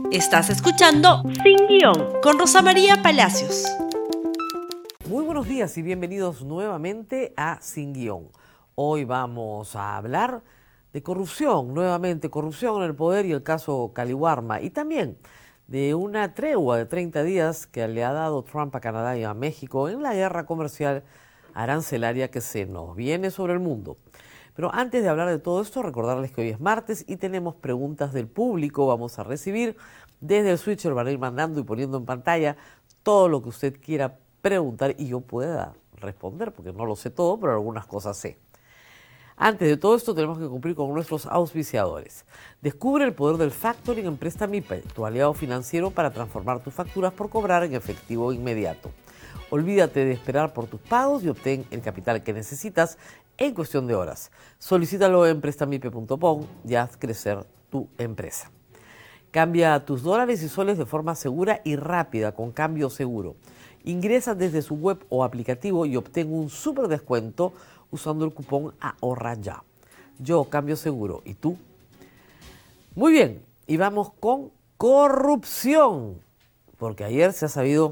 Estás escuchando Sin Guión con Rosa María Palacios. Muy buenos días y bienvenidos nuevamente a Sin Guión. Hoy vamos a hablar de corrupción, nuevamente corrupción en el poder y el caso Caliwarma, y también de una tregua de 30 días que le ha dado Trump a Canadá y a México en la guerra comercial arancelaria que se nos viene sobre el mundo. Pero antes de hablar de todo esto, recordarles que hoy es martes y tenemos preguntas del público. Vamos a recibir desde el switcher, van a ir mandando y poniendo en pantalla todo lo que usted quiera preguntar y yo pueda responder, porque no lo sé todo, pero algunas cosas sé. Antes de todo esto tenemos que cumplir con nuestros auspiciadores. Descubre el poder del factoring en Prestamipe, tu aliado financiero para transformar tus facturas por cobrar en efectivo inmediato. Olvídate de esperar por tus pagos y obtén el capital que necesitas en cuestión de horas. Solicítalo en prestamipe.com y haz crecer tu empresa. Cambia tus dólares y soles de forma segura y rápida con Cambio Seguro. Ingresa desde su web o aplicativo y obtén un súper descuento usando el cupón AHORRAYA. Yo Cambio Seguro, ¿y tú? Muy bien, y vamos con corrupción, porque ayer se ha sabido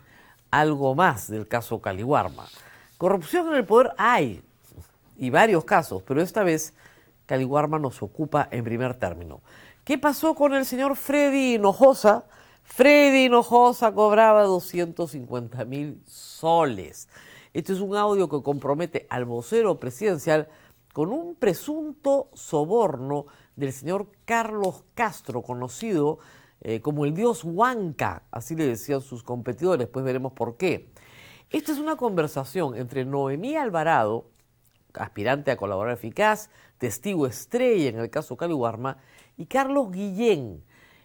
algo más del caso Caliwarma. Corrupción en el poder hay, y varios casos, pero esta vez Caliwarma nos ocupa en primer término. ¿Qué pasó con el señor Freddy Hinojosa? Freddy Hinojosa cobraba 250,000 soles. Este es un audio que compromete al vocero presidencial con un presunto soborno del señor Carlos Castro, conocido como el dios Huanca, así le decían sus competidores, pues veremos por qué. Esta es una conversación entre Noemí Alvarado, aspirante a colaborador eficaz, testigo estrella en el caso Caliwarma, y Carlos Guillén,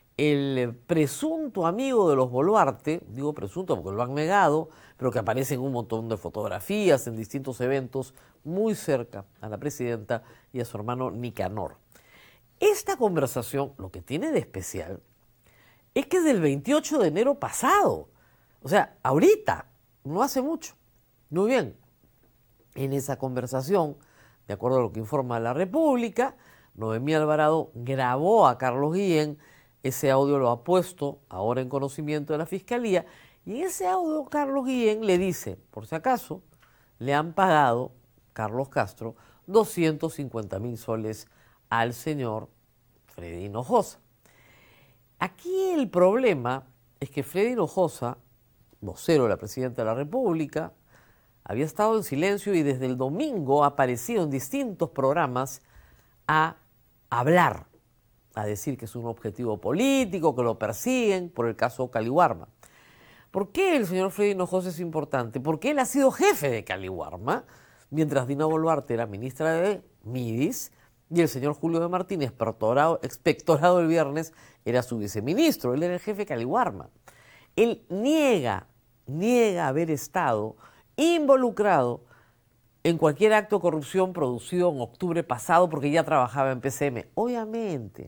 el presunto amigo de los Boluarte, digo presunto porque lo han negado, pero que aparece en un montón de fotografías en distintos eventos muy cerca a la presidenta y a su hermano Nicanor. Esta conversación, lo que tiene de especial, es que es del 28 de enero pasado, o sea, ahorita, no hace mucho. Muy bien, en esa conversación, de acuerdo a lo que informa la República, Noemí Alvarado grabó a Carlos Guillén. Ese audio lo ha puesto ahora en conocimiento de la Fiscalía, y en ese audio Carlos Guillén le dice, por si acaso, le han pagado, Carlos Castro, 250,000 soles al señor Freddy Hinojosa. Aquí el problema es que Freddy Hinojosa, vocero de la Presidenta de la República, había estado en silencio y desde el domingo ha aparecido en distintos programas a hablar, a decir que es un objetivo político, que lo persiguen por el caso Caliwarma. ¿Por qué el señor Freddy Hinojosa es importante? Porque él ha sido jefe de Caliwarma, mientras Dina Boluarte era ministra de Midis y el señor Julio de Martínez, expectorado el viernes, era su viceministro. Él era el jefe de Caliwarma. Él niega haber estado involucrado en cualquier acto de corrupción producido en octubre pasado porque ya trabajaba en PCM. Obviamente.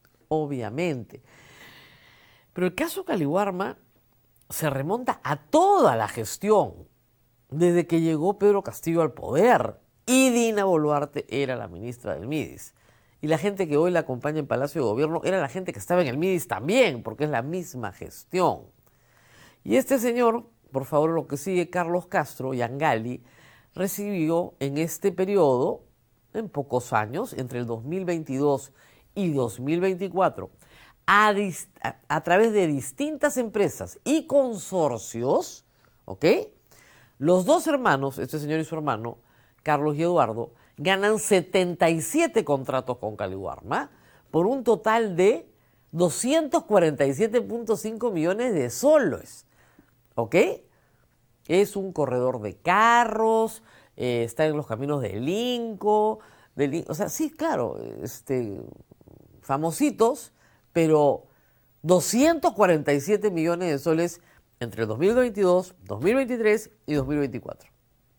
Pero el caso Caliwarma se remonta a toda la gestión, desde que llegó Pedro Castillo al poder y Dina Boluarte era la ministra del Midis. Y la gente que hoy la acompaña en Palacio de Gobierno era la gente que estaba en el Midis también, porque es la misma gestión. Y este señor, por favor, lo que sigue, Carlos Castro, Yangali, recibió en este periodo, en pocos años, entre el 2022 y 2024, a través de distintas empresas y consorcios, ¿ok? Los dos hermanos, este señor y su hermano, Carlos y Eduardo, ganan 77 contratos con Caliwarma por un total de 247.5 millones de soles, ¿ok? Es un corredor de carros, está en los caminos del Inco, o sea, sí, claro, famositos, pero 247 millones de soles entre 2022, 2023 y 2024.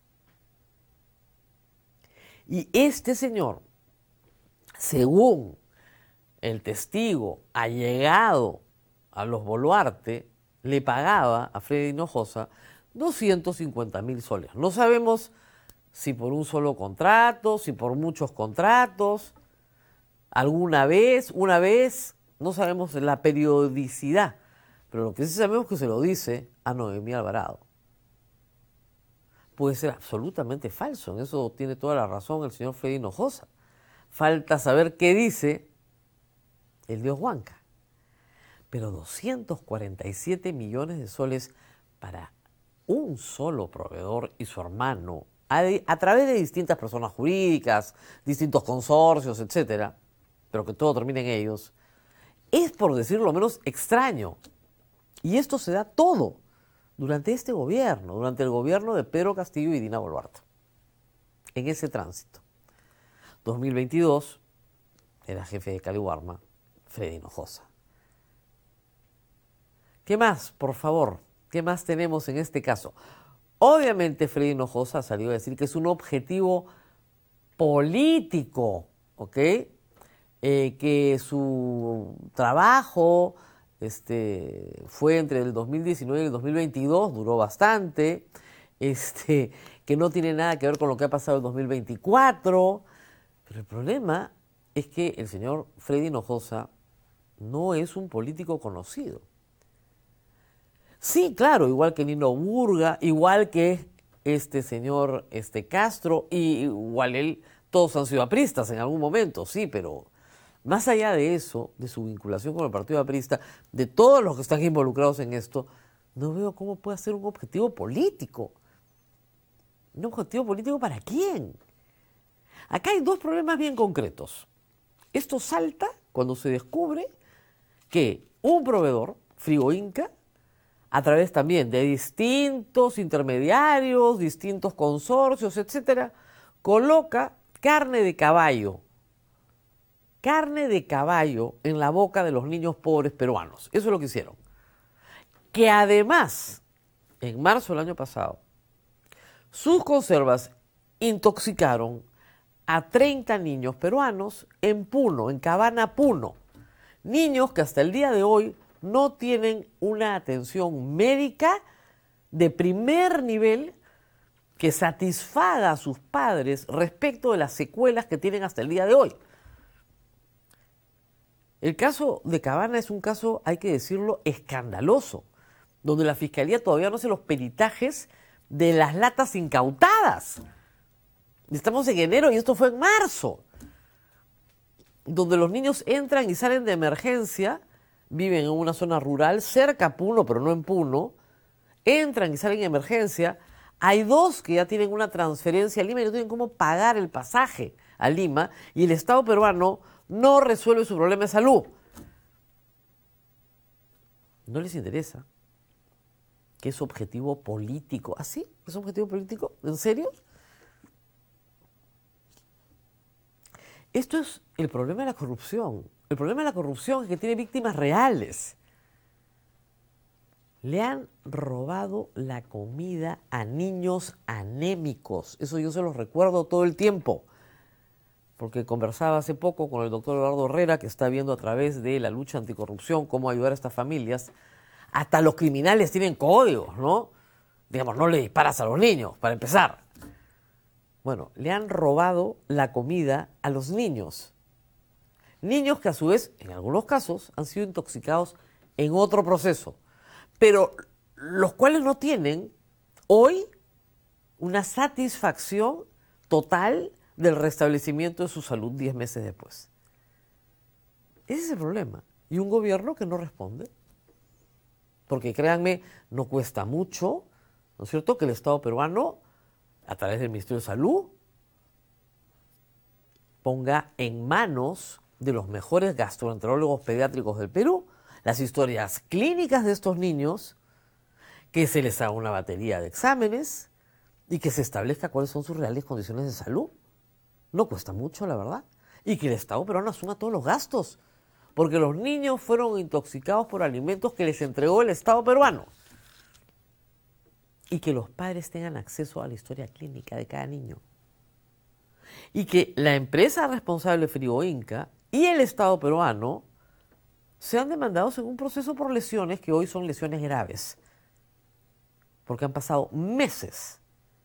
Y este señor, según el testigo allegado a los Boluarte, le pagaba a Freddy Hinojosa 250,000 soles. No sabemos si por un solo contrato, si por muchos contratos. Una vez No sabemos la periodicidad, pero lo que sí sabemos es que se lo dice a Noemí Alvarado. Puede ser absolutamente falso, en eso tiene toda la razón el señor Freddy Hinojosa. Falta saber qué dice el dios Huanca. Pero 247 millones de soles para un solo proveedor y su hermano, a través de distintas personas jurídicas, distintos consorcios, etcétera, pero que todo termine en ellos, es, por decirlo lo menos, extraño. Y esto se da todo durante este gobierno, durante el gobierno de Pedro Castillo y Dina Boluarte, en ese tránsito. 2022 era jefe de Caliwarma, Freddy Hinojosa. ¿Qué más, por favor? ¿Qué más tenemos en este caso? Obviamente Freddy Hinojosa salió a decir que es un objetivo político, ¿ok? Que su trabajo fue entre el 2019 y el 2022, duró bastante, que no tiene nada que ver con lo que ha pasado en el 2024, pero el problema es que el señor Freddy Hinojosa no es un político conocido. Sí, claro, igual que Nino Burga, igual que este señor Castro, y igual él, todos han sido apristas en algún momento, sí, pero más allá de eso, de su vinculación con el Partido Aprista, de todos los que están involucrados en esto, no veo cómo puede ser un objetivo político. ¿Un objetivo político para quién? Acá hay dos problemas bien concretos. Esto salta cuando se descubre que un proveedor, Frigo Inca, a través también de distintos intermediarios, distintos consorcios, etcétera, coloca carne de caballo en la boca de los niños pobres peruanos. Eso es lo que hicieron. Que además, en marzo del año pasado, sus conservas intoxicaron a 30 niños peruanos en Puno, en Cabana, Puno. Niños que hasta el día de hoy no tienen una atención médica de primer nivel que satisfaga a sus padres respecto de las secuelas que tienen hasta el día de hoy. El caso de Cabana es un caso, hay que decirlo, escandaloso, donde la Fiscalía todavía no hace los peritajes de las latas incautadas. Estamos en enero y esto fue en marzo, donde los niños entran y salen de emergencia, viven en una zona rural, cerca a Puno, pero no en Puno, entran y salen de emergencia. Hay dos que ya tienen una transferencia a Lima y no tienen cómo pagar el pasaje a Lima, y el Estado peruano no resuelve su problema de salud. No les interesa que es objetivo político. ¿Ah, sí? ¿Es objetivo político? ¿En serio? Esto es el problema de la corrupción. El problema de la corrupción es que tiene víctimas reales. Le han robado la comida a niños anémicos. Eso yo se los recuerdo todo el tiempo. Porque conversaba hace poco con el doctor Eduardo Herrera, que está viendo a través de la lucha anticorrupción cómo ayudar a estas familias. Hasta los criminales tienen códigos, ¿no? Digamos, no le disparas a los niños, para empezar. Bueno, le han robado la comida a los niños. Niños que a su vez, en algunos casos, han sido intoxicados en otro proceso, pero los cuales no tienen hoy una satisfacción total del restablecimiento de su salud 10 meses después. Ese es el problema. Y un gobierno que no responde. Porque créanme, no cuesta mucho, ¿no es cierto?, que el Estado peruano, a través del Ministerio de Salud, ponga en manos de los mejores gastroenterólogos pediátricos del Perú las historias clínicas de estos niños, que se les haga una batería de exámenes y que se establezca cuáles son sus reales condiciones de salud. No cuesta mucho, la verdad. Y que el Estado peruano asuma todos los gastos, porque los niños fueron intoxicados por alimentos que les entregó el Estado peruano. Y que los padres tengan acceso a la historia clínica de cada niño. Y que la empresa responsable Frigo Inca y el Estado peruano sean demandados en un proceso por lesiones que hoy son lesiones graves. Porque han pasado meses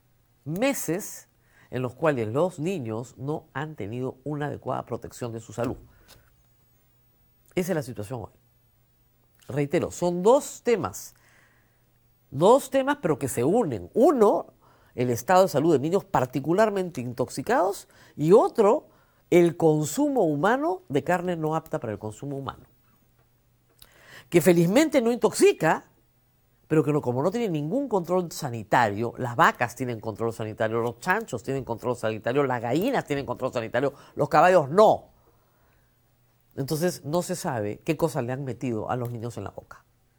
en los cuales los niños no han tenido una adecuada protección de su salud. Esa es la situación hoy. Reitero, son dos temas pero que se unen. Uno, el estado de salud de niños particularmente intoxicados, y otro, el consumo humano de carne no apta para el consumo humano. Que felizmente no intoxica, pero que como no tiene ningún control sanitario, las vacas tienen control sanitario, los chanchos tienen control sanitario, las gallinas tienen control sanitario, los caballos no. Entonces no se sabe qué cosas le han metido a los niños en la boca.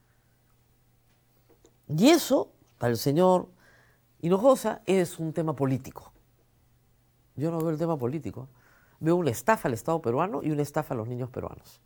Y eso, para el señor Hinojosa, es un tema político. Yo no veo el tema político. Veo una estafa al Estado peruano y una estafa a los niños peruanos.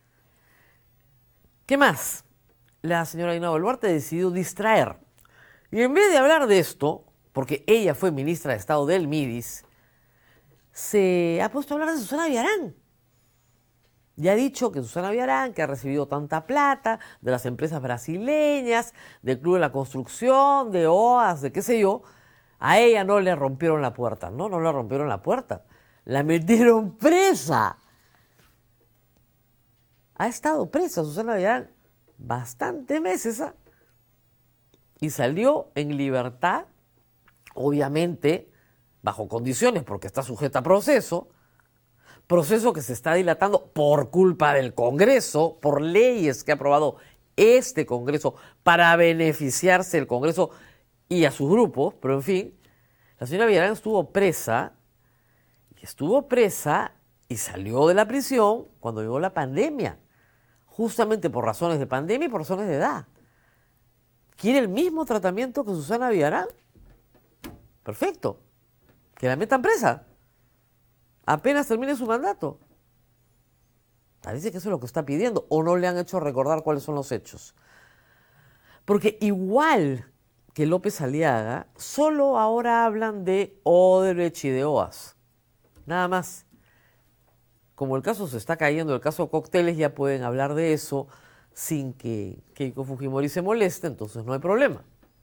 ¿Qué más? La señora Dina Boluarte decidió distraer. Y en vez de hablar de esto, porque ella fue ministra de Estado del MIDIS, se ha puesto a hablar de Susana Villarán. Ya ha dicho que Susana Villarán, que ha recibido tanta plata de las empresas brasileñas, del Club de la Construcción, de OAS, de qué sé yo, a ella no le rompieron la puerta. No le rompieron la puerta. La metieron presa. Ha estado presa Susana Villarán bastante meses, ¿ah? Y salió en libertad, obviamente bajo condiciones porque está sujeta a proceso que se está dilatando por culpa del Congreso, por leyes que ha aprobado este Congreso para beneficiarse del Congreso y a sus grupos, pero en fin, la señora Villarán estuvo presa y salió de la prisión cuando llegó la pandemia, justamente por razones de pandemia y por razones de edad. ¿Quiere el mismo tratamiento que Susana Villarán? Perfecto, que la metan presa apenas termine su mandato. Parece que eso es lo que está pidiendo, o no le han hecho recordar cuáles son los hechos. Porque igual que López Aliaga, solo ahora hablan de Odebrecht y de OAS. Nada más. Como el caso se está cayendo, el caso Cócteles, ya pueden hablar de eso sin que Keiko Fujimori se moleste, entonces no hay problema.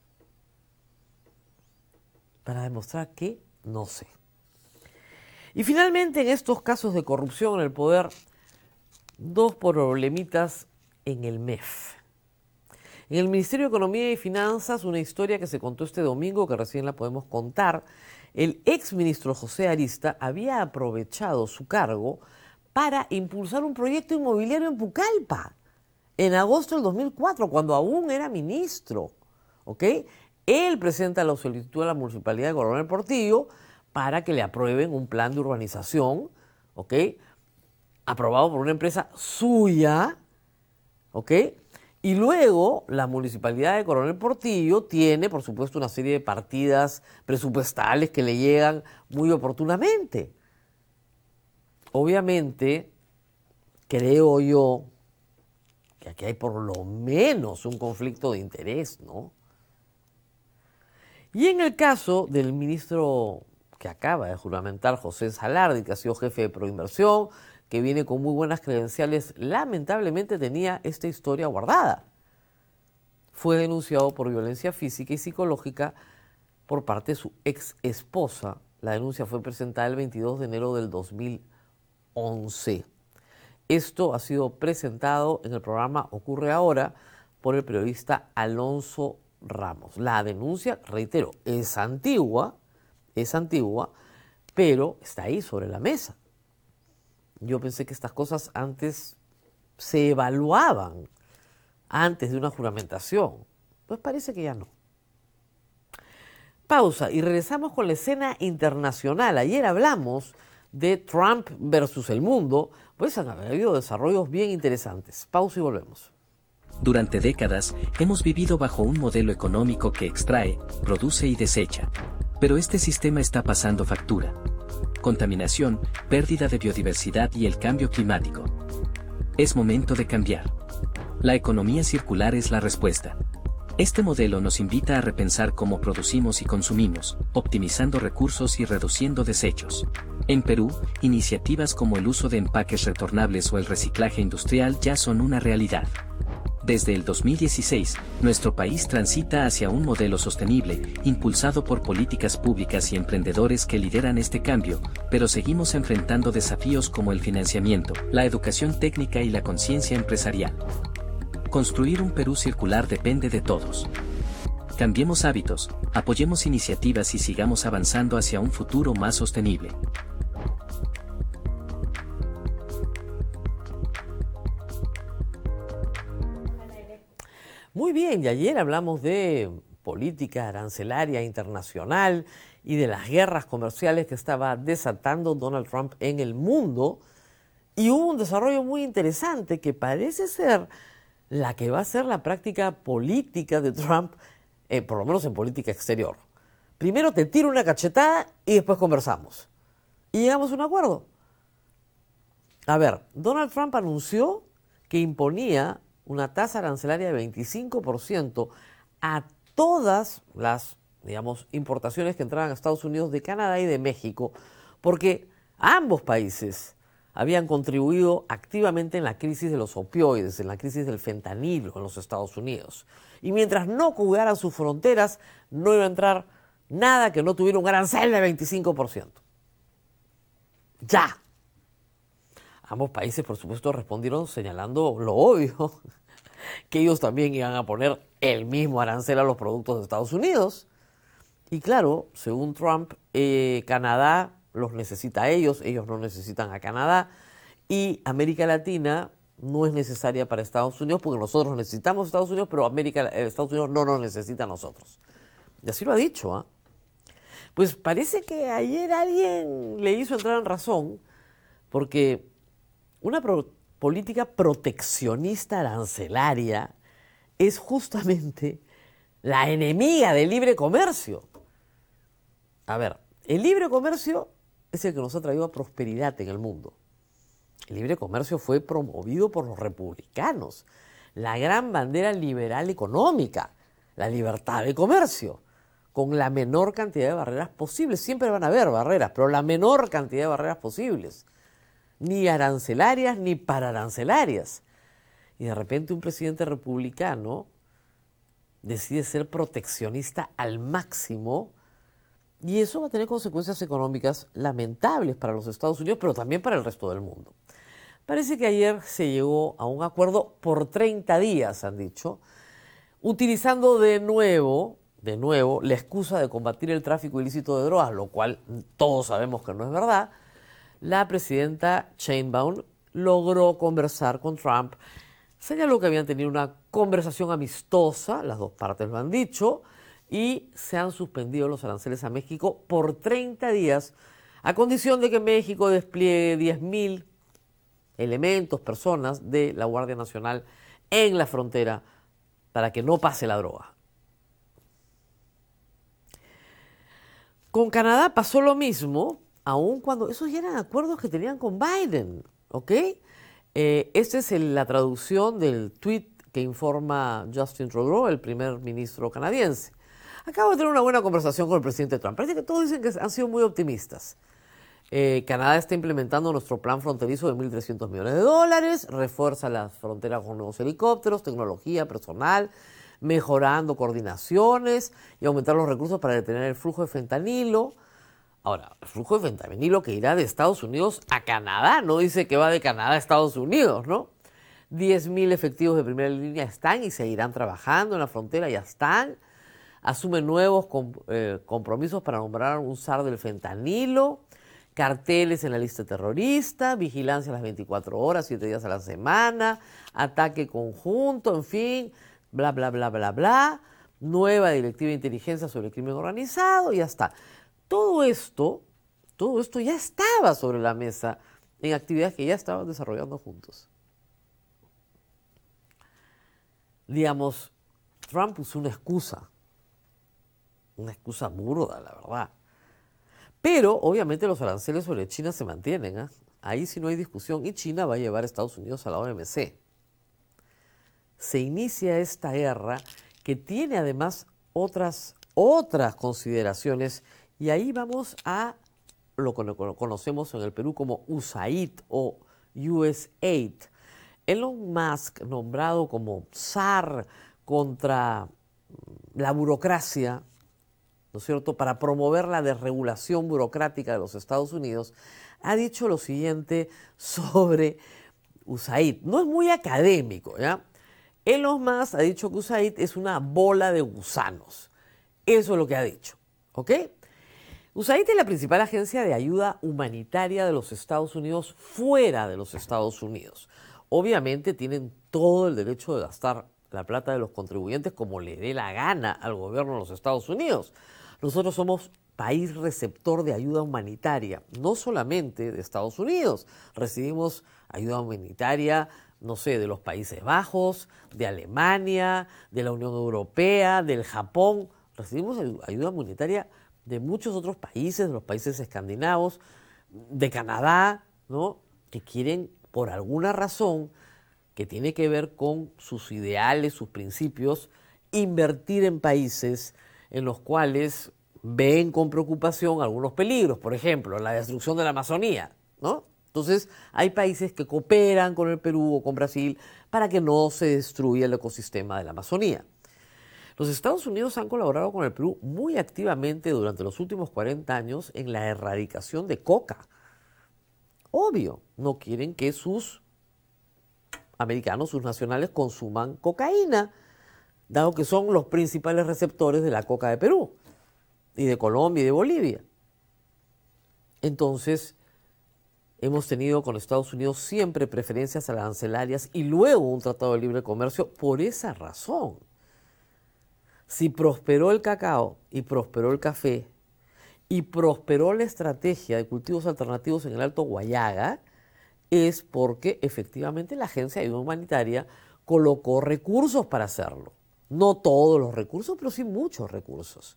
Para demostrar que no sé. Y finalmente, en estos casos de corrupción en el poder, dos problemitas en el MEF. En el Ministerio de Economía y Finanzas, una historia que se contó este domingo, que recién la podemos contar, el exministro José Arista había aprovechado su cargo para impulsar un proyecto inmobiliario en Pucallpa, en agosto del 2004, cuando aún era ministro. ¿Ok? Él presenta la solicitud a la Municipalidad de Coronel Portillo para que le aprueben un plan de urbanización, ¿ok? Aprobado por una empresa suya, ¿ok? Y luego la Municipalidad de Coronel Portillo tiene, por supuesto, una serie de partidas presupuestales que le llegan muy oportunamente. Obviamente, creo yo que aquí hay por lo menos un conflicto de interés, ¿no? Y en el caso del ministro que acaba de juramentar, José Salardi, que ha sido jefe de Proinversión, que viene con muy buenas credenciales, lamentablemente tenía esta historia guardada. Fue denunciado por violencia física y psicológica por parte de su ex esposa. La denuncia fue presentada el 22 de enero del 2011. Esto ha sido presentado en el programa Ocurre Ahora por el periodista Alonso Ramos. La denuncia, reitero, es antigua, pero está ahí sobre la mesa. Yo pensé que estas cosas antes se evaluaban antes de una juramentación. Pues parece que ya no. Pausa y regresamos con la escena internacional. Ayer hablamos de Trump versus el mundo, pues han habido desarrollos bien interesantes. Pausa y volvemos. Durante décadas, hemos vivido bajo un modelo económico que extrae, produce y desecha. Pero este sistema está pasando factura. Contaminación, pérdida de biodiversidad y el cambio climático. Es momento de cambiar. La economía circular es la respuesta. Este modelo nos invita a repensar cómo producimos y consumimos, optimizando recursos y reduciendo desechos. En Perú, iniciativas como el uso de empaques retornables o el reciclaje industrial ya son una realidad. Desde el 2016, nuestro país transita hacia un modelo sostenible, impulsado por políticas públicas y emprendedores que lideran este cambio, pero seguimos enfrentando desafíos como el financiamiento, la educación técnica y la conciencia empresarial. Construir un Perú circular depende de todos. Cambiemos hábitos, apoyemos iniciativas y sigamos avanzando hacia un futuro más sostenible. Muy bien, y ayer hablamos de política arancelaria internacional y de las guerras comerciales que estaba desatando Donald Trump en el mundo, y hubo un desarrollo muy interesante que parece ser la que va a ser la práctica política de Trump, por lo menos en política exterior. Primero te tiro una cachetada y después conversamos. Y llegamos a un acuerdo. A ver, Donald Trump anunció que imponía una tasa arancelaria de 25% a todas las, digamos, importaciones que entraban a Estados Unidos de Canadá y de México, porque ambos países habían contribuido activamente en la crisis de los opioides, en la crisis del fentanilo en los Estados Unidos. Y mientras no cuidaran sus fronteras, no iba a entrar nada que no tuviera un arancel de 25%. Ya. Ambos países, por supuesto, respondieron señalando lo obvio, que ellos también iban a poner el mismo arancel a los productos de Estados Unidos. Y claro, según Trump, Canadá los necesita a ellos no necesitan a Canadá, y América Latina no es necesaria para Estados Unidos porque nosotros necesitamos a Estados Unidos, pero Estados Unidos no nos necesita a nosotros. Y así lo ha dicho, ¿eh? Pues parece que ayer alguien le hizo entrar en razón, porque una política proteccionista arancelaria es justamente la enemiga del libre comercio. A ver, el libre comercio es el que nos ha traído prosperidad en el mundo. El libre comercio fue promovido por los republicanos, la gran bandera liberal económica, la libertad de comercio, con la menor cantidad de barreras posibles. Siempre van a haber barreras, pero la menor cantidad de barreras posibles. Ni arancelarias ni pararancelarias. Y de repente un presidente republicano decide ser proteccionista al máximo, y eso va a tener consecuencias económicas lamentables para los Estados Unidos, pero también para el resto del mundo. Parece que ayer se llegó a un acuerdo por 30 días, han dicho, utilizando de nuevo, la excusa de combatir el tráfico ilícito de drogas, lo cual todos sabemos que no es verdad. La presidenta Sheinbaum logró conversar con Trump, señaló que habían tenido una conversación amistosa, las dos partes lo han dicho, y se han suspendido los aranceles a México por 30 días, a condición de que México despliegue 10.000 elementos, personas de la Guardia Nacional en la frontera para que no pase la droga. Con Canadá pasó lo mismo, aun cuando esos ya eran acuerdos que tenían con Biden, ¿ok? Esta es la traducción del tweet que informa Justin Trudeau, el primer ministro canadiense. Acabo de tener una buena conversación con el presidente Trump. Parece que todos dicen que han sido muy optimistas. Canadá está implementando nuestro plan fronterizo de $1.300 millones, refuerza las fronteras con nuevos helicópteros, tecnología, personal, mejorando coordinaciones y aumentar los recursos para detener el flujo de fentanilo. Ahora, el flujo de fentanilo que irá de Estados Unidos a Canadá, no dice que va de Canadá a Estados Unidos, ¿no? 10.000 efectivos de primera línea están y seguirán trabajando en la frontera, ya están. Asumen nuevos compromisos para nombrar un zar del fentanilo, carteles en la lista terrorista, vigilancia a las 24 horas, 7 días a la semana, ataque conjunto, en fin, bla, bla, bla, bla, bla, nueva directiva de inteligencia sobre el crimen organizado, y ya está. Todo esto ya estaba sobre la mesa en actividades que ya estaban desarrollando juntos. Digamos, Trump usó una excusa burda, la verdad. Pero, obviamente, los aranceles sobre China se mantienen, ¿eh? Ahí sí no hay discusión, y China va a llevar a Estados Unidos a la OMC. Se inicia esta guerra que tiene además otras consideraciones, y ahí vamos a lo que conocemos en el Perú como USAID o USAID. Elon Musk, nombrado como zar contra la burocracia, ¿no es cierto?, para promover la desregulación burocrática de los Estados Unidos, ha dicho lo siguiente sobre USAID. No es muy académico, ¿ya? Elon Musk ha dicho que USAID es una bola de gusanos. Eso es lo que ha dicho, ¿ok? USAID es la principal agencia de ayuda humanitaria de los Estados Unidos fuera de los Estados Unidos. Obviamente tienen todo el derecho de gastar la plata de los contribuyentes como le dé la gana al gobierno de los Estados Unidos. Nosotros somos país receptor de ayuda humanitaria, no solamente de Estados Unidos. Recibimos ayuda humanitaria, no sé, de los Países Bajos, de Alemania, de la Unión Europea, del Japón. Recibimos ayuda humanitaria de muchos otros países, de los países escandinavos, de Canadá, ¿no?, que quieren, por alguna razón que tiene que ver con sus ideales, sus principios, invertir en países en los cuales ven con preocupación algunos peligros, por ejemplo, la destrucción de la Amazonía, ¿no? Entonces, hay países que cooperan con el Perú o con Brasil para que no se destruya el ecosistema de la Amazonía. Los Estados Unidos han colaborado con el Perú muy activamente durante los últimos 40 años en la erradicación de coca. Obvio, no quieren que sus americanos, sus nacionales, consuman cocaína, dado que son los principales receptores de la coca de Perú, y de Colombia y de Bolivia. Entonces, hemos tenido con Estados Unidos siempre preferencias arancelarias y luego un tratado de libre comercio por esa razón. Si prosperó el cacao y prosperó el café y prosperó la estrategia de cultivos alternativos en el Alto Guayaga, es porque efectivamente la Agencia de Ayuda Humanitaria colocó recursos para hacerlo. No todos los recursos, pero sí muchos recursos.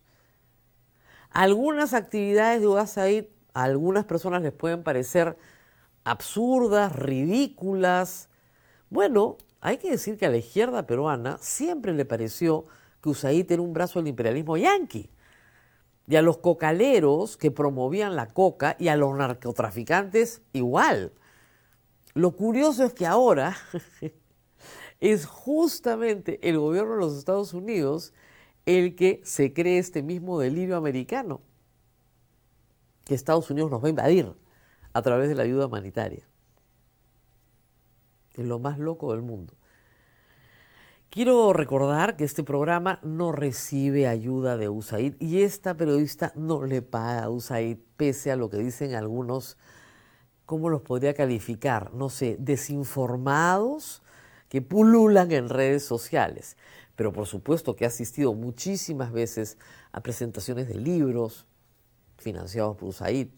Algunas actividades de USAID a algunas personas les pueden parecer absurdas, ridículas. Bueno, hay que decir que a la izquierda peruana siempre le pareció que USAID era un brazo del imperialismo yanqui. Y a los cocaleros que promovían la coca y a los narcotraficantes igual. Lo curioso es que ahora es justamente el gobierno de los Estados Unidos el que se cree este mismo delirio americano, que Estados Unidos nos va a invadir a través de la ayuda humanitaria. Es lo más loco del mundo. Quiero recordar que este programa no recibe ayuda de USAID y esta periodista no le paga a USAID, pese a lo que dicen algunos, ¿cómo los podría calificar? No sé, desinformados que pululan en redes sociales. Pero por supuesto que ha asistido muchísimas veces a presentaciones de libros financiados por USAID,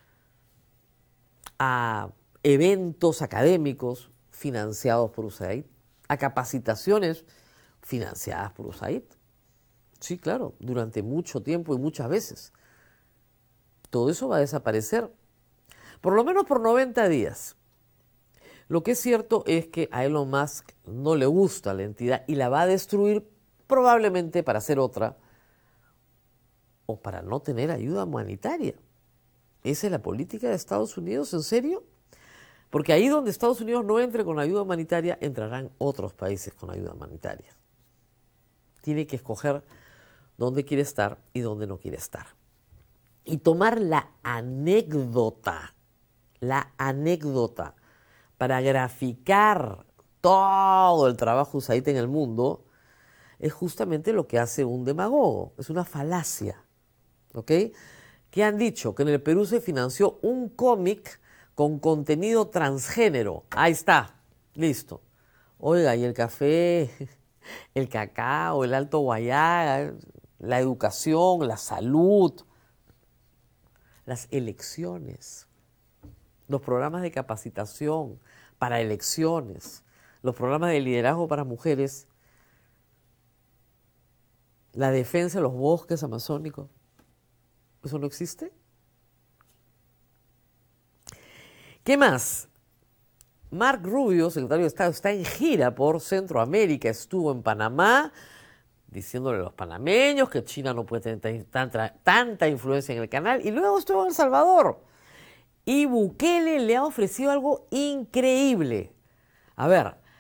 a eventos académicos financiados por USAID, a capacitaciones financiadas por USAID. Sí, claro, durante mucho tiempo y muchas veces. Todo eso va a desaparecer, por lo menos por 90 días. Lo que es cierto es que a Elon Musk no le gusta la entidad y la va a destruir probablemente para hacer otra o para no tener ayuda humanitaria. ¿Esa es la política de Estados Unidos? ¿En serio? Porque ahí donde Estados Unidos no entre con ayuda humanitaria, entrarán otros países con ayuda humanitaria. Tiene que escoger dónde quiere estar y dónde no quiere estar. Y tomar la anécdota para graficar todo el trabajo USAID en el mundo es justamente lo que hace un demagogo. Es una falacia, ¿ok? ¿Qué han dicho? Que en el Perú se financió un cómic con contenido transgénero. Ahí está, listo. Oiga, y el café, el cacao, el Alto Guayaga, la educación, la salud, las elecciones, los programas de capacitación para elecciones, los programas de liderazgo para mujeres, la defensa de los bosques amazónicos. ¿Eso no existe? ¿Qué más? Mark Rubio, secretario de Estado, está en gira por Centroamérica. Estuvo en Panamá diciéndole a los panameños que China no puede tener tanta influencia en el canal. Y luego estuvo en El Salvador. Y Bukele le ha ofrecido algo increíble. A ver,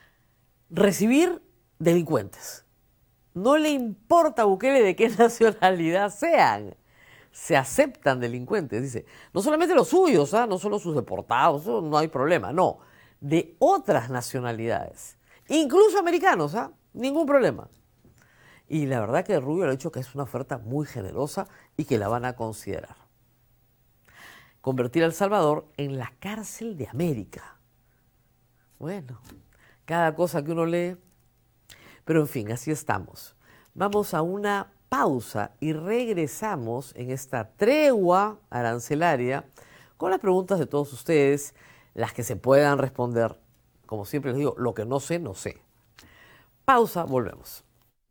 recibir delincuentes. No le importa a Bukele de qué nacionalidad sean. Se aceptan delincuentes, dice. No solamente los suyos, no solo sus deportados, eso no hay problema, no. De otras nacionalidades, incluso americanos, ningún problema. Y la verdad que Rubio le ha dicho que es una oferta muy generosa y que la van a considerar. Convertir a El Salvador en la cárcel de América. Bueno, cada cosa que uno lee. Pero en fin, así estamos. Vamos a una pausa y regresamos en esta tregua arancelaria con las preguntas de todos ustedes, las que se puedan responder. Como siempre les digo, lo que no sé, no sé. Pausa, volvemos.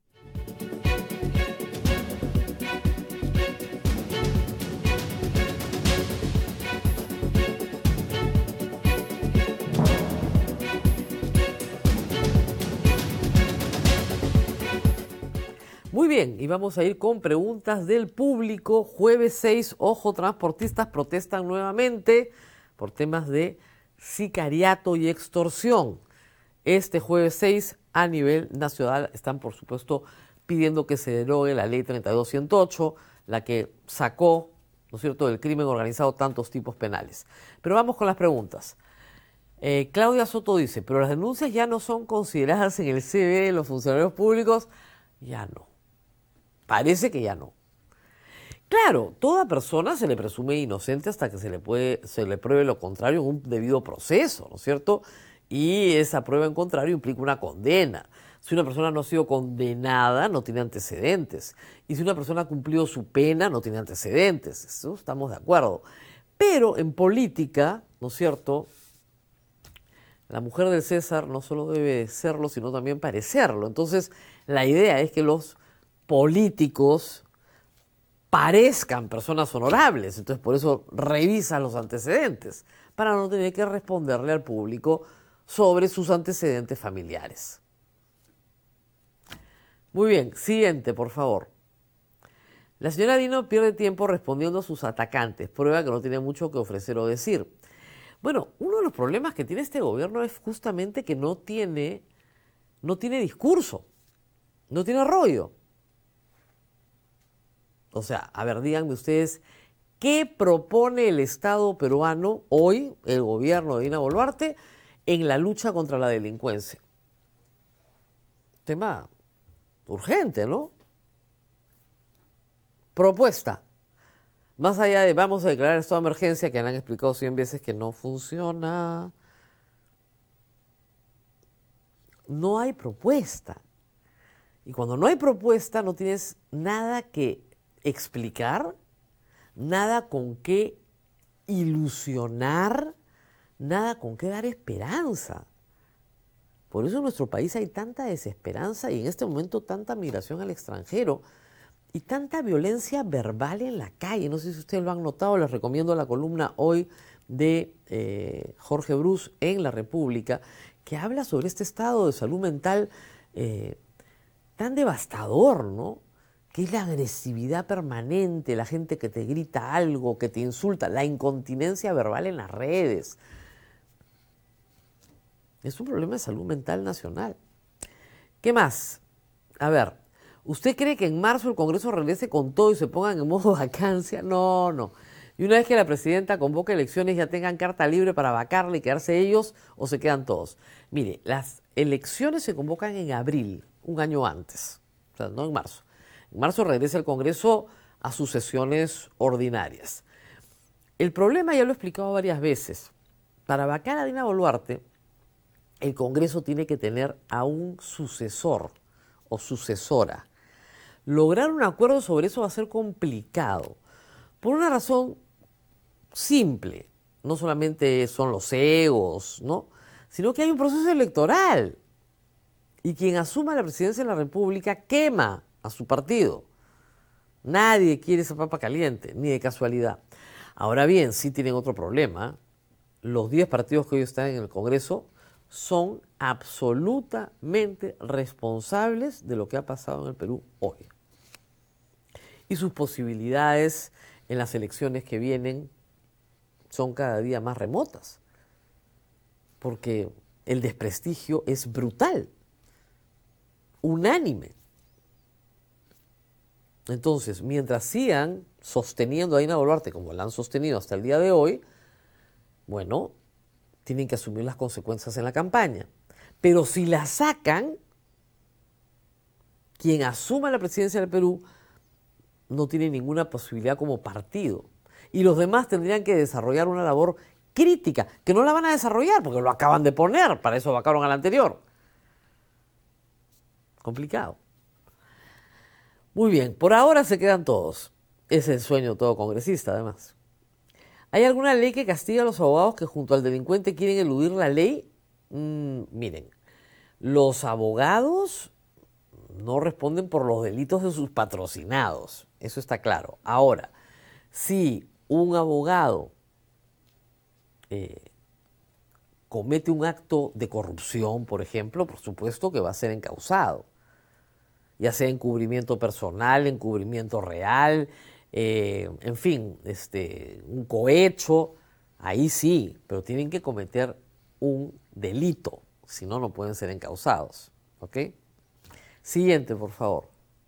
Muy bien, y vamos a ir con preguntas del público. Jueves 6, ojo, transportistas protestan nuevamente por temas de sicariato y extorsión. Este jueves 6, a nivel nacional, están por supuesto pidiendo que se derogue la ley 32108, la que sacó, ¿no es cierto?, del crimen organizado tantos tipos penales. Pero vamos con las preguntas. Claudia Soto dice, pero las denuncias ya no son consideradas en el CV de los funcionarios públicos. Ya no. Parece que ya no. Claro, toda persona se le presume inocente hasta que se le pruebe lo contrario en un debido proceso, ¿no es cierto? Y esa prueba en contrario implica una condena. Si una persona no ha sido condenada, no tiene antecedentes. Y si una persona ha cumplido su pena, no tiene antecedentes. Eso estamos de acuerdo. Pero en política, ¿no es cierto?, la mujer del César no solo debe serlo, sino también parecerlo. Entonces, la idea es que los políticos parezcan personas honorables. Entonces, por eso revisan los antecedentes, para no tener que responderle al público sobre sus antecedentes familiares. Muy bien, siguiente, por favor. La señora Dino pierde tiempo respondiendo a sus atacantes, prueba que no tiene mucho que ofrecer o decir. Bueno, uno de los problemas que tiene este gobierno es justamente que no tiene discurso, no tiene rollo. O sea, a ver, díganme ustedes, ¿qué propone el Estado peruano hoy, el gobierno de Dina Boluarte, en la lucha contra la delincuencia? Tema urgente, ¿no? Propuesta. Más allá de vamos a declarar estado de emergencia, que le han explicado 100 veces que no funciona. No hay propuesta. Y cuando no hay propuesta, no tienes nada que explicar, nada con qué ilusionar, nada con qué dar esperanza. Por eso en nuestro país hay tanta desesperanza y en este momento tanta migración al extranjero y tanta violencia verbal en la calle. No sé si ustedes lo han notado, les recomiendo la columna hoy de Jorge Bruce en La República, que habla sobre este estado de salud mental tan devastador, ¿no? Que es la agresividad permanente, la gente que te grita algo, que te insulta, la incontinencia verbal en las redes. Es un problema de salud mental nacional. ¿Qué más? A ver, ¿usted cree que en marzo el Congreso regrese con todo y se pongan en modo vacancia? No, no. Y una vez que la presidenta convoque elecciones ya tengan carta libre para vacarle y quedarse ellos o se quedan todos. Mire, las elecciones se convocan en abril, un año antes, o sea, no en marzo. En marzo regresa el Congreso a sus sesiones ordinarias. El problema ya lo he explicado varias veces. Para vacar a Dina Boluarte, el Congreso tiene que tener a un sucesor o sucesora. Lograr un acuerdo sobre eso va a ser complicado, por una razón simple. No solamente son los egos, ¿no?, sino que hay un proceso electoral. Y quien asuma la presidencia de la República quema a su partido. Nadie quiere esa papa caliente, ni de casualidad. Ahora bien, sí tienen otro problema. Los 10 partidos que hoy están en el Congreso son absolutamente responsables de lo que ha pasado en el Perú hoy. Y sus posibilidades en las elecciones que vienen son cada día más remotas, porque el desprestigio es brutal unánime. Entonces, mientras sigan sosteniendo a Dina Boluarte como la han sostenido hasta el día de hoy, bueno, tienen que asumir las consecuencias en la campaña. Pero si la sacan, quien asuma la presidencia del Perú no tiene ninguna posibilidad como partido. Y los demás tendrían que desarrollar una labor crítica, que no la van a desarrollar porque lo acaban de poner, para eso vacaron al anterior. Complicado. Muy bien, por ahora se quedan todos. Es el sueño de todo congresista, además. ¿Hay alguna ley que castiga a los abogados que junto al delincuente quieren eludir la ley? Miren, los abogados no responden por los delitos de sus patrocinados. Eso está claro. Ahora, si un abogado comete un acto de corrupción, por ejemplo, por supuesto que va a ser encausado. Ya sea encubrimiento personal, encubrimiento real, en fin, un cohecho, ahí sí, pero tienen que cometer un delito, si no, no pueden ser encausados. ¿Ok? Siguiente, por favor.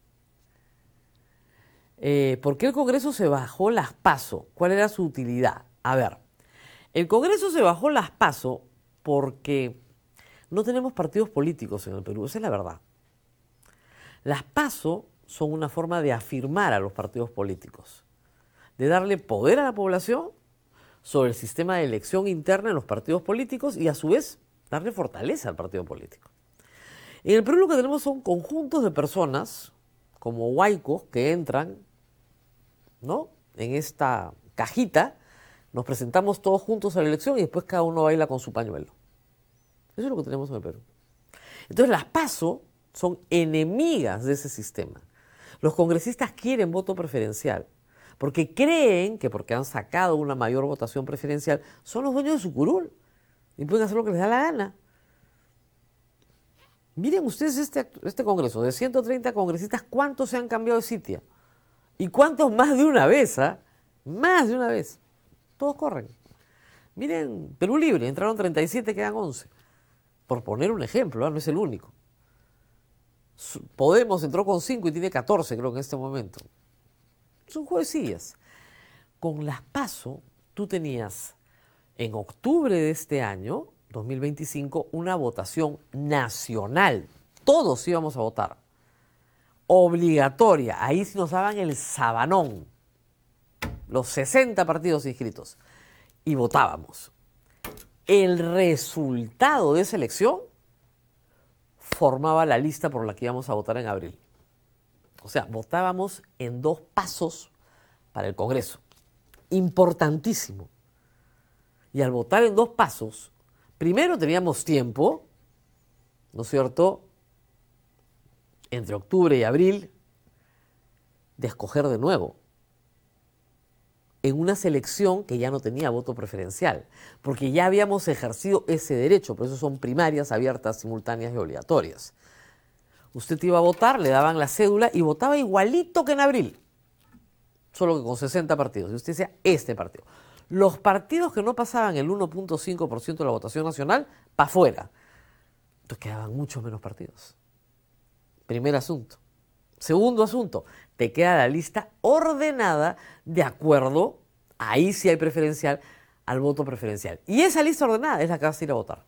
¿Por qué el Congreso se bajó las PASO? ¿Cuál era su utilidad? A ver, el Congreso se bajó las PASO porque no tenemos partidos políticos en el Perú, esa es la verdad. Las PASO son una forma de afirmar a los partidos políticos, de darle poder a la población sobre el sistema de elección interna en los partidos políticos y a su vez darle fortaleza al partido político. En el Perú lo que tenemos son conjuntos de personas como huaicos que entran, ¿no?, en esta cajita, nos presentamos todos juntos a la elección y después cada uno baila con su pañuelo. Eso es lo que tenemos en el Perú. Entonces las PASO son enemigas de ese sistema. Los congresistas quieren voto preferencial porque creen que porque han sacado una mayor votación preferencial son los dueños de su curul y pueden hacer lo que les da la gana. Miren ustedes este congreso de 130 congresistas, ¿cuántos se han cambiado de sitio? ¿Y cuántos más de una vez? Más de una vez. Todos corren. Miren, Perú Libre, entraron 37, quedan 11. Por poner un ejemplo, no es el único. Podemos entró con 5 y tiene 14, creo que en este momento. Son jueguecillas. Con las PASO, tú tenías en octubre de este año, 2025, una votación nacional. Todos íbamos a votar. Obligatoria. Ahí sí nos daban el sabanón. Los 60 partidos inscritos. Y votábamos. El resultado de esa elección formaba la lista por la que íbamos a votar en abril. O sea, votábamos en 2 pasos para el Congreso. Importantísimo. Y al votar en 2 pasos, primero teníamos tiempo, ¿no es cierto?, entre octubre y abril, de escoger de nuevo. En una selección que ya no tenía voto preferencial, porque ya habíamos ejercido ese derecho, por eso son primarias abiertas, simultáneas y obligatorias. Usted iba a votar, le daban la cédula y votaba igualito que en abril, solo que con 60 partidos. Y usted decía, este partido. Los partidos que no pasaban el 1.5% de la votación nacional, para afuera. Entonces quedaban muchos menos partidos. Primer asunto. Segundo asunto, te queda la lista ordenada de acuerdo, ahí sí hay preferencial, al voto preferencial. Y esa lista ordenada es la que vas a ir a votar.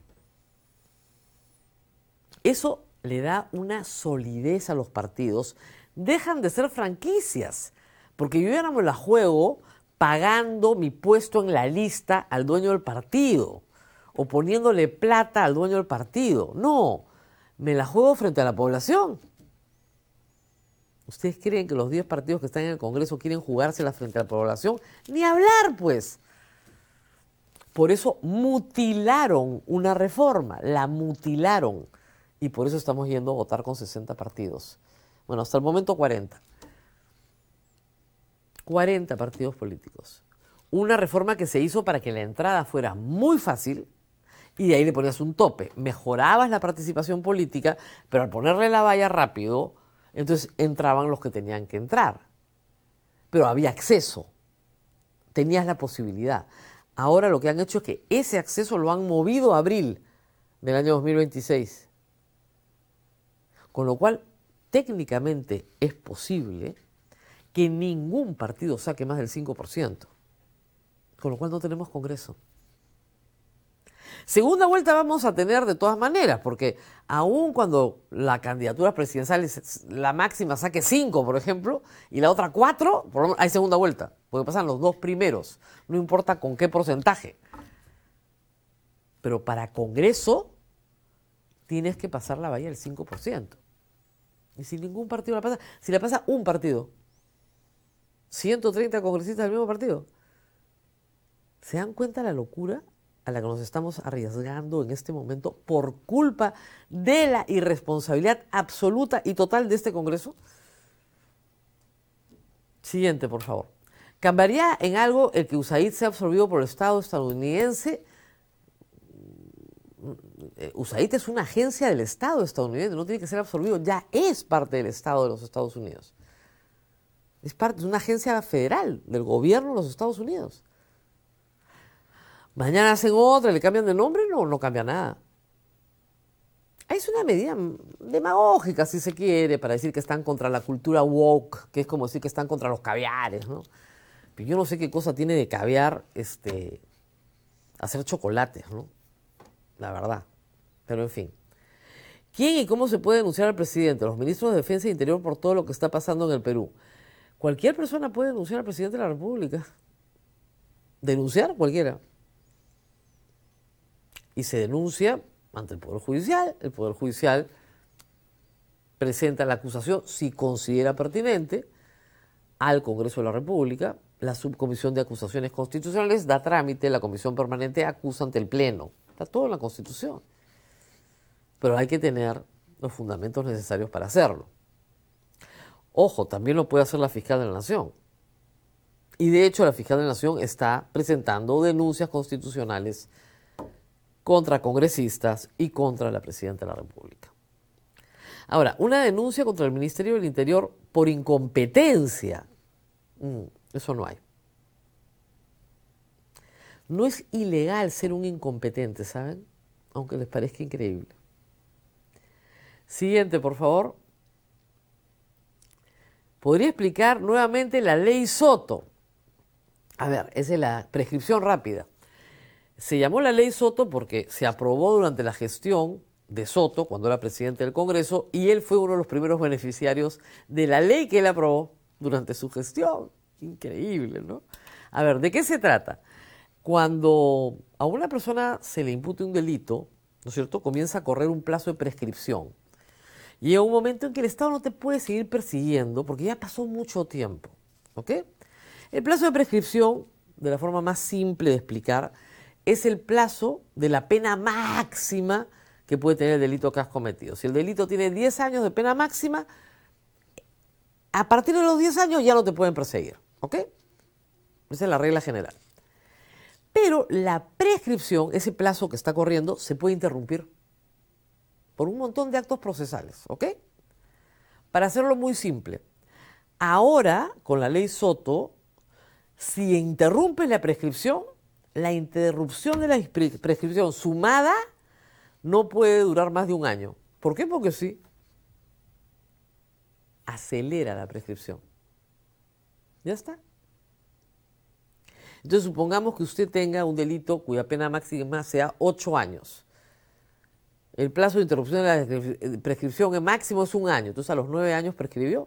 Eso le da una solidez a los partidos. Dejan de ser franquicias, porque yo ya no me la juego pagando mi puesto en la lista al dueño del partido o poniéndole plata al dueño del partido. No, me la juego frente a la población. ¿Ustedes creen que los 10 partidos que están en el Congreso quieren jugársela frente a la población? Ni hablar, pues. Por eso mutilaron una reforma, la mutilaron. Y por eso estamos yendo a votar con 60 partidos. Bueno, hasta el momento 40. 40 partidos políticos. Una reforma que se hizo para que la entrada fuera muy fácil y de ahí le ponías un tope. Mejorabas la participación política, pero al ponerle la valla rápido, entonces entraban los que tenían que entrar. Pero había acceso. Tenías la posibilidad. Ahora lo que han hecho es que ese acceso lo han movido a abril del año 2026. Con lo cual, técnicamente es posible que ningún partido saque más del 5%. Con lo cual no tenemos Congreso. Segunda vuelta vamos a tener de todas maneras, porque aun cuando la candidatura presidencial, la máxima saque 5, por ejemplo, y la otra 4, por lo menos hay segunda vuelta, porque pasan los dos primeros, no importa con qué porcentaje. Pero para Congreso tienes que pasar la valla del 5%. Y si ningún partido la pasa, si la pasa un partido, 130 congresistas del mismo partido, ¿se dan cuenta la locura a la que nos estamos arriesgando en este momento por culpa de la irresponsabilidad absoluta y total de este Congreso? Siguiente, por favor. ¿Cambiaría en algo el que USAID sea absorbido por el Estado estadounidense? USAID es una agencia del Estado estadounidense, no tiene que ser absorbido, ya es parte del Estado de los Estados Unidos. Es parte de una agencia federal del gobierno de los Estados Unidos. Mañana hacen otra, le cambian de nombre, no cambia nada. Es una medida demagógica, si se quiere, para decir que están contra la cultura woke, que es como decir que están contra los caviares, ¿no? Pero yo no sé qué cosa tiene de caviar hacer chocolates, ¿no? La verdad. Pero en fin. ¿Quién y cómo se puede denunciar al presidente? Los ministros de Defensa e Interior por todo lo que está pasando en el Perú. Cualquier persona puede denunciar al presidente de la República. Denunciar cualquiera. Y se denuncia ante el Poder Judicial. El Poder Judicial presenta la acusación, si considera pertinente, al Congreso de la República. La Subcomisión de Acusaciones Constitucionales da trámite, la Comisión Permanente acusa ante el Pleno. Está todo en la Constitución. Pero hay que tener los fundamentos necesarios para hacerlo. Ojo, también lo puede hacer la Fiscal de la Nación. Y de hecho la Fiscal de la Nación está presentando denuncias constitucionales contra congresistas y contra la Presidenta de la República. Ahora, una denuncia contra el Ministerio del Interior por incompetencia, eso no hay. No es ilegal ser un incompetente, ¿saben? Aunque les parezca increíble. Siguiente, por favor. ¿Podría explicar nuevamente la ley Soto? A ver, esa es la prescripción rápida. Se llamó la ley Soto porque se aprobó durante la gestión de Soto, cuando era presidente del Congreso, y él fue uno de los primeros beneficiarios de la ley que él aprobó durante su gestión. Increíble, ¿no? A ver, ¿de qué se trata? Cuando a una persona se le impute un delito, ¿no es cierto?, comienza a correr un plazo de prescripción. Y llega un momento en que el Estado no te puede seguir persiguiendo porque ya pasó mucho tiempo, ¿ok? El plazo de prescripción, de la forma más simple de explicar, es el plazo de la pena máxima que puede tener el delito que has cometido. Si el delito tiene 10 años de pena máxima, a partir de los 10 años ya no te pueden perseguir, ¿ok? Esa es la regla general. Pero la prescripción, ese plazo que está corriendo, se puede interrumpir por un montón de actos procesales, ¿ok? Para hacerlo muy simple, ahora, con la ley Soto, si interrumpes la prescripción, la interrupción de la prescripción sumada no puede durar más de un año. ¿Por qué? Porque sí. Acelera la prescripción. ¿Ya está? Entonces, supongamos que usted tenga un delito cuya pena máxima sea 8 años. El plazo de interrupción de la prescripción en máximo es un año. Entonces, a los 9 años prescribió.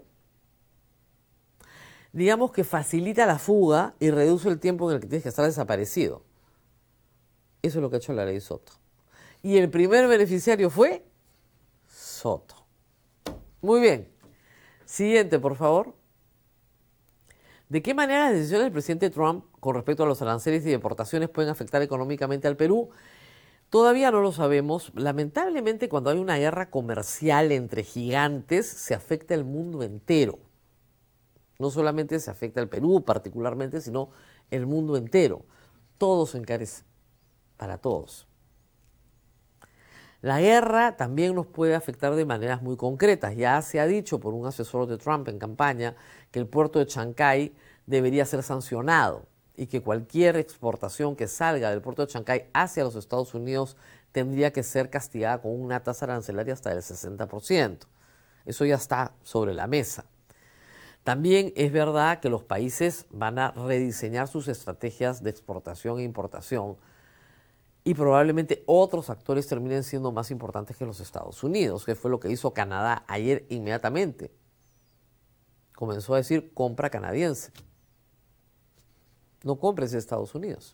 Digamos que facilita la fuga y reduce el tiempo en el que tienes que estar desaparecido. Eso es lo que ha hecho la ley Soto. Y el primer beneficiario fue Soto. Muy bien. Siguiente, por favor. ¿De qué manera las decisiones del presidente Trump con respecto a los aranceles y deportaciones pueden afectar económicamente al Perú? Todavía no lo sabemos. Lamentablemente, cuando hay una guerra comercial entre gigantes, se afecta el mundo entero. No solamente se afecta al Perú particularmente, sino el mundo entero. Todo se encarece, para todos. La guerra también nos puede afectar de maneras muy concretas. Ya se ha dicho por un asesor de Trump en campaña que el puerto de Chancay debería ser sancionado y que cualquier exportación que salga del puerto de Chancay hacia los Estados Unidos tendría que ser castigada con una tasa arancelaria hasta del 60%. Eso ya está sobre la mesa. También es verdad que los países van a rediseñar sus estrategias de exportación e importación y probablemente otros actores terminen siendo más importantes que los Estados Unidos, que fue lo que hizo Canadá ayer inmediatamente. Comenzó a decir compra canadiense. No compres de Estados Unidos.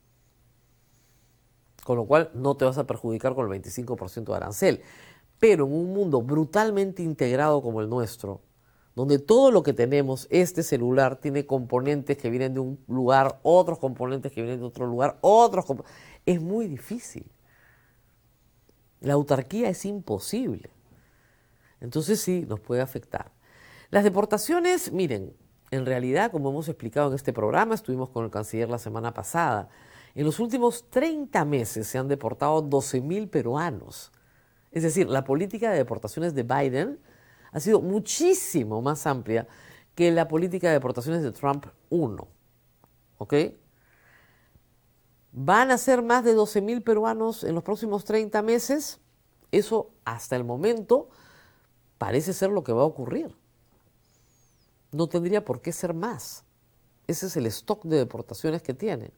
Con lo cual no te vas a perjudicar con el 25% de arancel. Pero en un mundo brutalmente integrado como el nuestro, donde todo lo que tenemos, este celular tiene componentes que vienen de un lugar, otros componentes que vienen de otro lugar, es muy difícil. La autarquía es imposible. Entonces sí, nos puede afectar. Las deportaciones, miren, en realidad, como hemos explicado en este programa, estuvimos con el canciller la semana pasada, en los últimos 30 meses se han deportado 12.000 peruanos. Es decir, la política de deportaciones de Biden ha sido muchísimo más amplia que la política de deportaciones de Trump 1. ¿Ok? ¿Van a ser más de 12.000 peruanos en los próximos 30 meses? Eso, hasta el momento, parece ser lo que va a ocurrir. No tendría por qué ser más. Ese es el stock de deportaciones que tiene.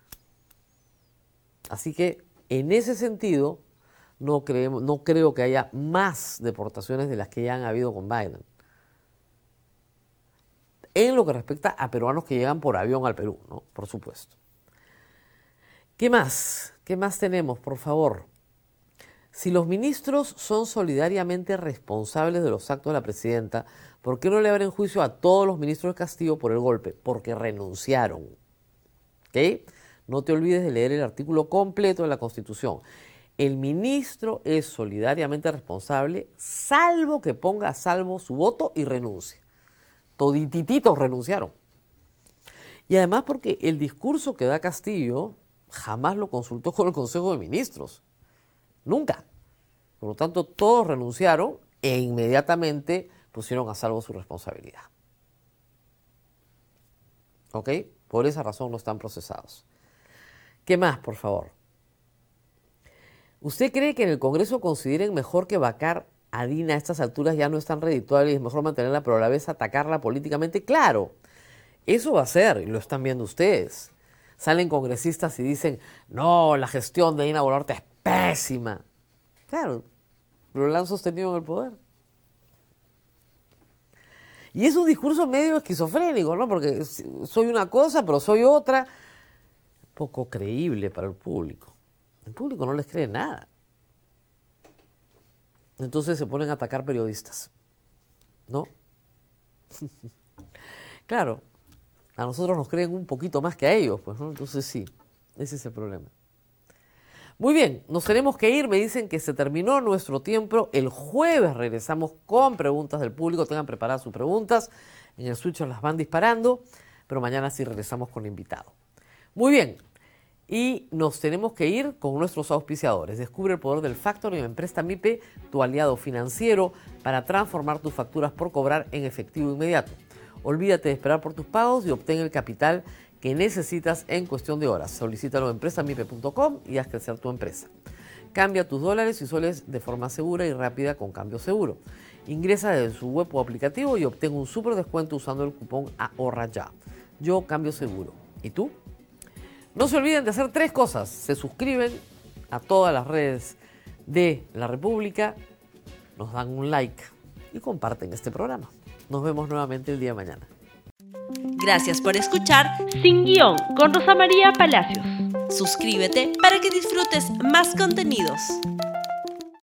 Así que, en ese sentido, no creo que haya más deportaciones de las que ya han habido con Biden. En lo que respecta a peruanos que llegan por avión al Perú, ¿no? Por supuesto. ¿Qué más? ¿Qué más tenemos, por favor? Si los ministros son solidariamente responsables de los actos de la presidenta, ¿por qué no le abren juicio a todos los ministros de Castillo por el golpe? Porque renunciaron. ¿Ok? No te olvides de leer el artículo completo de la Constitución. El ministro es solidariamente responsable, salvo que ponga a salvo su voto y renuncie. Toditititos renunciaron. Y además porque el discurso que da Castillo jamás lo consultó con el Consejo de Ministros. Nunca. Por lo tanto, todos renunciaron e inmediatamente pusieron a salvo su responsabilidad. ¿Ok? Por esa razón no están procesados. ¿Qué más, por favor? ¿Usted cree que en el Congreso consideren mejor que vacar a Dina a estas alturas ya no es tan redituable y es mejor mantenerla, pero a la vez atacarla políticamente? Claro, eso va a ser, y lo están viendo ustedes. Salen congresistas y dicen, no, la gestión de Dina Boluarte es pésima. Claro, pero la han sostenido en el poder. Y es un discurso medio esquizofrénico, ¿no? Porque soy una cosa, pero soy otra. Poco creíble para el público. El público no les cree nada. Entonces se ponen a atacar periodistas, ¿no? Claro, a nosotros nos creen un poquito más que a ellos, pues, ¿no? Entonces sí, ese es el problema. Muy bien, nos tenemos que ir. Me dicen que se terminó nuestro tiempo. El jueves regresamos con preguntas del público. Tengan preparadas sus preguntas. En el switch las van disparando, pero mañana sí regresamos con invitado. Muy bien. Y nos tenemos que ir con nuestros auspiciadores. Descubre el poder del Factoring en Presta MIPE, tu aliado financiero, para transformar tus facturas por cobrar en efectivo inmediato. Olvídate de esperar por tus pagos y obtén el capital que necesitas en cuestión de horas. Solicítalo en prestamipe.com y haz crecer tu empresa. Cambia tus dólares y soles de forma segura y rápida con Cambio Seguro. Ingresa desde su web o aplicativo y obtén un súper descuento usando el cupón Ahorra Ya. Yo Cambio Seguro. ¿Y tú? No se olviden de hacer 3 cosas. Se suscriben a todas las redes de la República, nos dan un like y comparten este programa. Nos vemos nuevamente el día de mañana. Gracias por escuchar Sin Guión con Rosa María Palacios. Suscríbete para que disfrutes más contenidos.